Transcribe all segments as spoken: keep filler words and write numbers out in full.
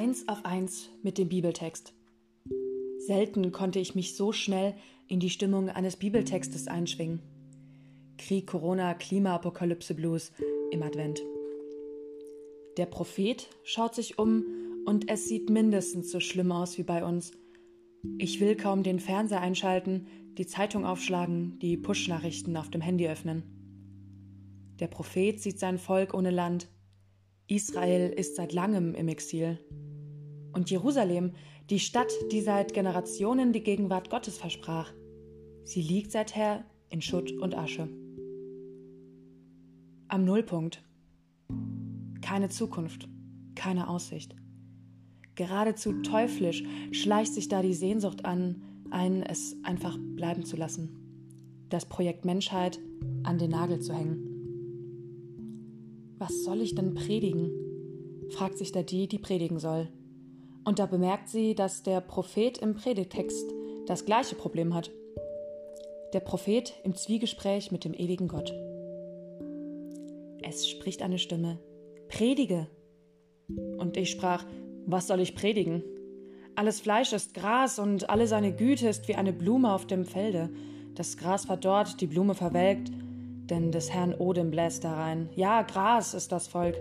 Eins auf eins mit dem Bibeltext. Selten konnte ich mich so schnell in die Stimmung eines Bibeltextes einschwingen. Krieg, Corona, Klimaapokalypse, Blues im Advent. Der Prophet schaut sich um und es sieht mindestens so schlimm aus wie bei uns. Ich will kaum den Fernseher einschalten, die Zeitung aufschlagen, die Push-Nachrichten auf dem Handy öffnen. Der Prophet sieht sein Volk ohne Land. Israel ist seit langem im Exil. Und Jerusalem, die Stadt, die seit Generationen die Gegenwart Gottes versprach, sie liegt seither in Schutt und Asche. Am Nullpunkt. Keine Zukunft, keine Aussicht. Geradezu teuflisch schleicht sich da die Sehnsucht an, einen es einfach bleiben zu lassen. Das Projekt Menschheit an den Nagel zu hängen. Was soll ich denn predigen? Fragt sich da die, die predigen soll. Und da bemerkt sie, dass der Prophet im Predigtext das gleiche Problem hat. Der Prophet im Zwiegespräch mit dem ewigen Gott. Es spricht eine Stimme: Predige! Und ich sprach: Was soll ich predigen? Alles Fleisch ist Gras und alle seine Güte ist wie eine Blume auf dem Felde. Das Gras verdorrt, die Blume verwelkt, denn des Herrn Odem bläst darein. Ja, Gras ist das Volk.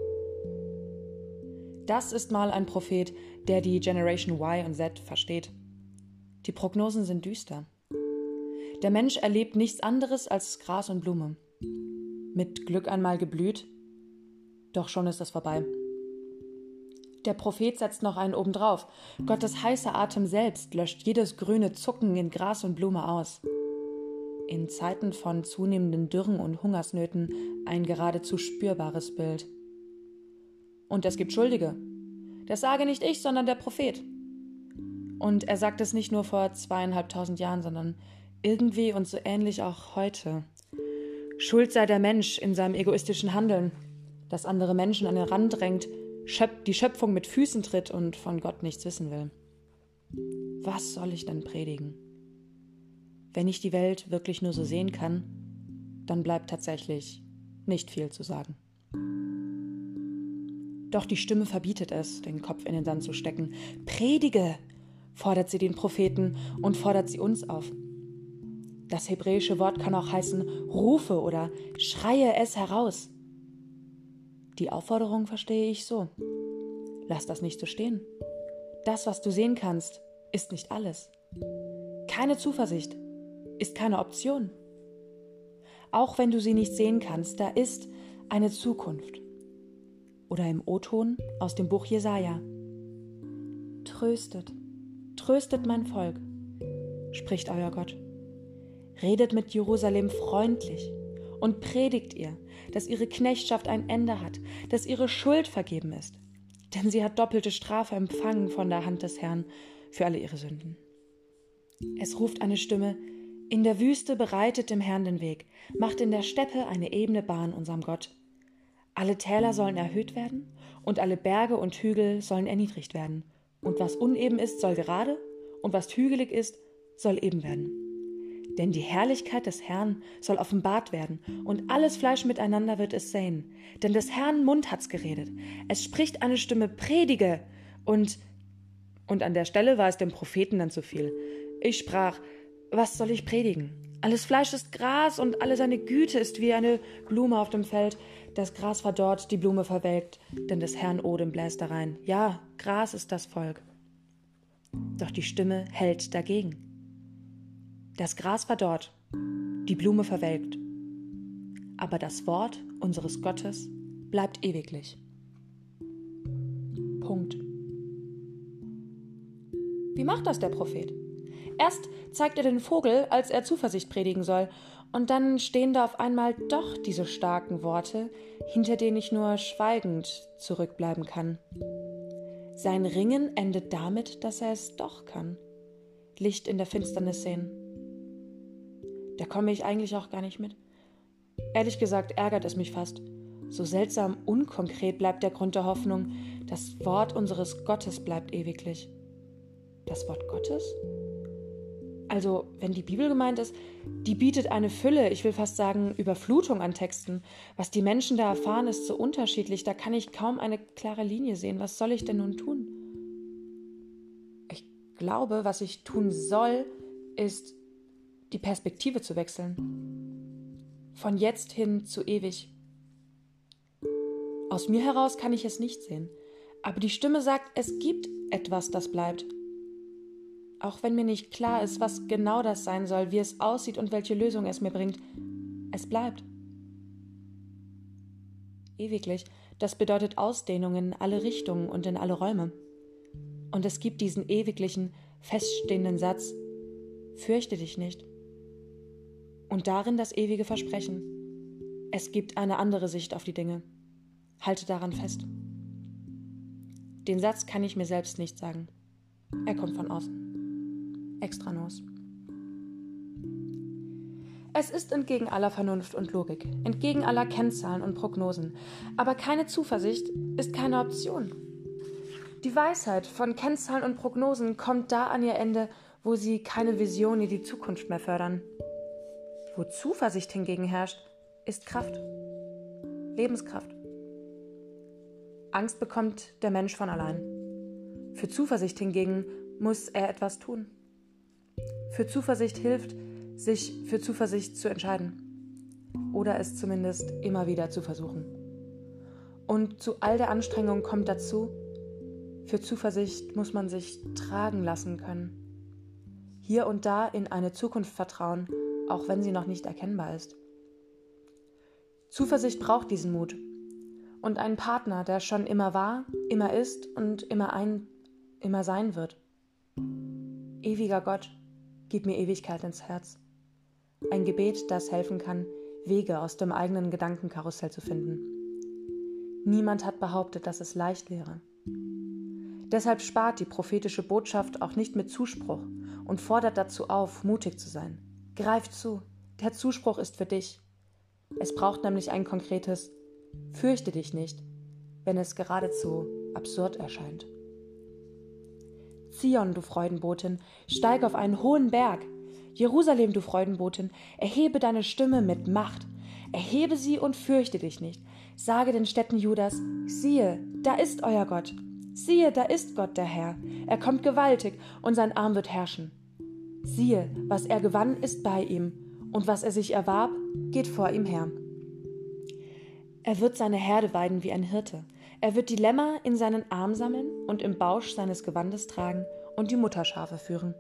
Das ist mal ein Prophet, der die Generation Y und Z versteht. Die Prognosen sind düster. Der Mensch erlebt nichts anderes als Gras und Blume. Mit Glück einmal geblüht, doch schon ist es vorbei. Der Prophet setzt noch einen obendrauf. Gottes heißer Atem selbst löscht jedes grüne Zucken in Gras und Blume aus. In Zeiten von zunehmenden Dürren und Hungersnöten ein geradezu spürbares Bild. Und es gibt Schuldige. Das sage nicht ich, sondern der Prophet. Und er sagt es nicht nur vor zweieinhalbtausend Jahren, sondern irgendwie und so ähnlich auch heute. Schuld sei der Mensch in seinem egoistischen Handeln, das andere Menschen an den Rand drängt, die Schöpfung mit Füßen tritt und von Gott nichts wissen will. Was soll ich denn predigen? Wenn ich die Welt wirklich nur so sehen kann, dann bleibt tatsächlich nicht viel zu sagen. Doch die Stimme verbietet es, den Kopf in den Sand zu stecken. Predige, fordert sie den Propheten und fordert sie uns auf. Das hebräische Wort kann auch heißen, rufe oder schreie es heraus. Die Aufforderung verstehe ich so: Lass das nicht so stehen. Das, was du sehen kannst, ist nicht alles. Keine Zuversicht ist keine Option. Auch wenn du sie nicht sehen kannst, da ist eine Zukunft. Oder im O-Ton aus dem Buch Jesaja: Tröstet, tröstet mein Volk, spricht euer Gott. Redet mit Jerusalem freundlich und predigt ihr, dass ihre Knechtschaft ein Ende hat, dass ihre Schuld vergeben ist. Denn sie hat doppelte Strafe empfangen von der Hand des Herrn für alle ihre Sünden. Es ruft eine Stimme: In der Wüste bereitet dem Herrn den Weg, macht in der Steppe eine ebene Bahn unserem Gott. Alle Täler sollen erhöht werden und alle Berge und Hügel sollen erniedrigt werden. Und was uneben ist, soll gerade, und was hügelig ist, soll eben werden. Denn die Herrlichkeit des Herrn soll offenbart werden, und alles Fleisch miteinander wird es sehen. Denn des Herrn Mund hat's geredet. Es spricht eine Stimme: Predige! Und, und an der Stelle war es dem Propheten dann zu viel. Ich sprach: Was soll ich predigen? Alles Fleisch ist Gras, und alle seine Güte ist wie eine Blume auf dem Feld. Das Gras verdorrt, die Blume verwelkt, denn des Herrn Odem bläst darein. Ja, Gras ist das Volk. Doch die Stimme hält dagegen. Das Gras verdorrt, die Blume verwelkt, aber das Wort unseres Gottes bleibt ewiglich. Punkt. Wie macht das der Prophet? Erst zeigt er den Vogel, als er Zuversicht predigen soll, und dann stehen da auf einmal doch diese starken Worte, hinter denen ich nur schweigend zurückbleiben kann. Sein Ringen endet damit, dass er es doch kann. Licht in der Finsternis sehen. Da komme ich eigentlich auch gar nicht mit. Ehrlich gesagt ärgert es mich fast. So seltsam unkonkret bleibt der Grund der Hoffnung. Das Wort unseres Gottes bleibt ewiglich. Das Wort Gottes? Also, wenn die Bibel gemeint ist, die bietet eine Fülle, ich will fast sagen Überflutung an Texten. Was die Menschen da erfahren, ist so unterschiedlich, da kann ich kaum eine klare Linie sehen. Was soll ich denn nun tun? glaube, was ich tun soll, ist, die Perspektive zu wechseln. Von jetzt hin zu ewig. Aus mir heraus kann ich es nicht sehen, aber die Stimme sagt, es gibt etwas, das bleibt. Auch wenn mir nicht klar ist, was genau das sein soll, wie es aussieht und welche Lösung es mir bringt, es bleibt. Ewiglich, das bedeutet Ausdehnung in alle Richtungen und in alle Räume. Und es gibt diesen ewiglichen, feststehenden Satz, fürchte dich nicht. Und darin das ewige Versprechen. Es gibt eine andere Sicht auf die Dinge. Halte daran fest. Den Satz kann ich mir selbst nicht sagen. Er kommt von außen. Extranos. Es ist entgegen aller Vernunft und Logik, entgegen aller Kennzahlen und Prognosen. Aber keine Zuversicht ist keine Option. Die Weisheit von Kennzahlen und Prognosen kommt da an ihr Ende, wo sie keine Vision in die Zukunft mehr fördern. Wo Zuversicht hingegen herrscht, ist Kraft. Lebenskraft. Angst bekommt der Mensch von allein. Für Zuversicht hingegen muss er etwas tun. Für Zuversicht hilft, sich für Zuversicht zu entscheiden. Oder es zumindest immer wieder zu versuchen. Und zu all der Anstrengung kommt dazu, für Zuversicht muss man sich tragen lassen können. Hier und da in eine Zukunft vertrauen, auch wenn sie noch nicht erkennbar ist. Zuversicht braucht diesen Mut und einen Partner, der schon immer war, immer ist und immer ein, immer sein wird. Ewiger Gott, gib mir Ewigkeit ins Herz. Ein Gebet, das helfen kann, Wege aus dem eigenen Gedankenkarussell zu finden. Niemand hat behauptet, dass es leicht wäre. Deshalb spart die prophetische Botschaft auch nicht mit Zuspruch und fordert dazu auf, mutig zu sein. Greif zu, der Zuspruch ist für dich. Es braucht nämlich ein konkretes Fürchte dich nicht, wenn es geradezu absurd erscheint. Zion, du Freudenbotin, steig auf einen hohen Berg. Jerusalem, du Freudenbotin, erhebe deine Stimme mit Macht. Erhebe sie und fürchte dich nicht. Sage den Städten Judas, siehe, da ist euer Gott. Siehe, da ist Gott der Herr. Er kommt gewaltig und sein Arm wird herrschen. Siehe, was er gewann, ist bei ihm, und was er sich erwarb, geht vor ihm her. Er wird seine Herde weiden wie ein Hirte. Er wird die Lämmer in seinen Arm sammeln und im Bausch seines Gewandes tragen und die Mutterschafe führen.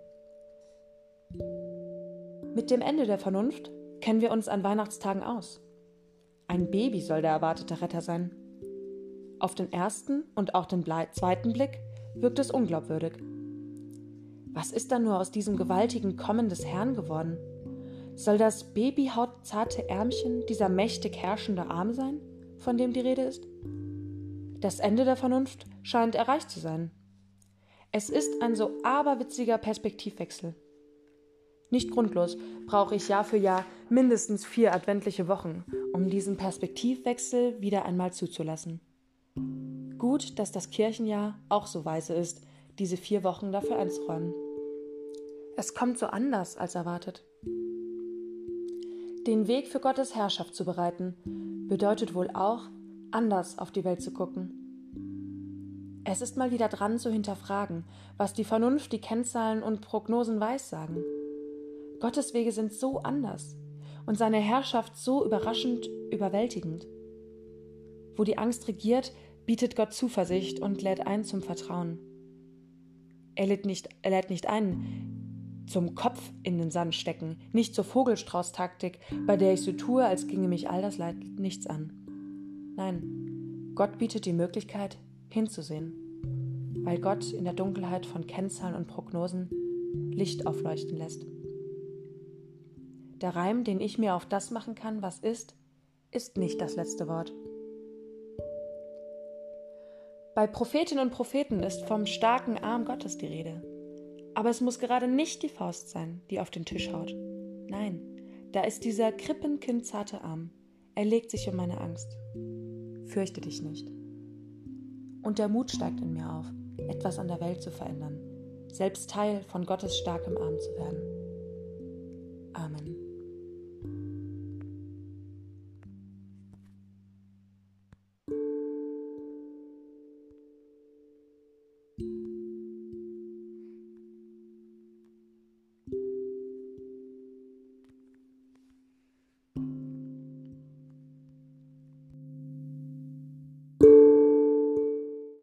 Mit dem Ende der Vernunft kennen wir uns an Weihnachtstagen aus. Ein Baby soll der erwartete Retter sein. Auf den ersten und auch den zweiten Blick wirkt es unglaubwürdig. Was ist dann nur aus diesem gewaltigen Kommen des Herrn geworden? Soll das babyhautzarte Ärmchen dieser mächtig herrschende Arm sein, von dem die Rede ist? Das Ende der Vernunft scheint erreicht zu sein. Es ist ein so aberwitziger Perspektivwechsel. Nicht grundlos brauche ich Jahr für Jahr mindestens vier adventliche Wochen, um diesen Perspektivwechsel wieder einmal zuzulassen. Gut, dass das Kirchenjahr auch so weise ist, diese vier Wochen dafür einzuräumen. Es kommt so anders als erwartet. Den Weg für Gottes Herrschaft zu bereiten, bedeutet wohl auch, anders auf die Welt zu gucken. Es ist mal wieder dran zu hinterfragen, was die Vernunft, die Kennzahlen und Prognosen weissagen. Gottes Wege sind so anders und seine Herrschaft so überraschend überwältigend. Wo die Angst regiert, bietet Gott Zuversicht und lädt ein zum Vertrauen. Er lädt nicht, er lädt nicht ein, zum Kopf in den Sand stecken, nicht zur Vogelstrauß-Taktik, bei der ich so tue, als ginge mich all das Leid nichts an. Nein, Gott bietet die Möglichkeit, hinzusehen, weil Gott in der Dunkelheit von Kennzahlen und Prognosen Licht aufleuchten lässt. Der Reim, den ich mir auf das machen kann, was ist, ist nicht das letzte Wort. Bei Prophetinnen und Propheten ist vom starken Arm Gottes die Rede. Aber es muss gerade nicht die Faust sein, die auf den Tisch haut. Nein, da ist dieser krippenkindzarte Arm. Er legt sich um meine Angst. Fürchte dich nicht. Und der Mut steigt in mir auf, etwas an der Welt zu verändern, selbst Teil von Gottes starkem Arm zu werden. Amen.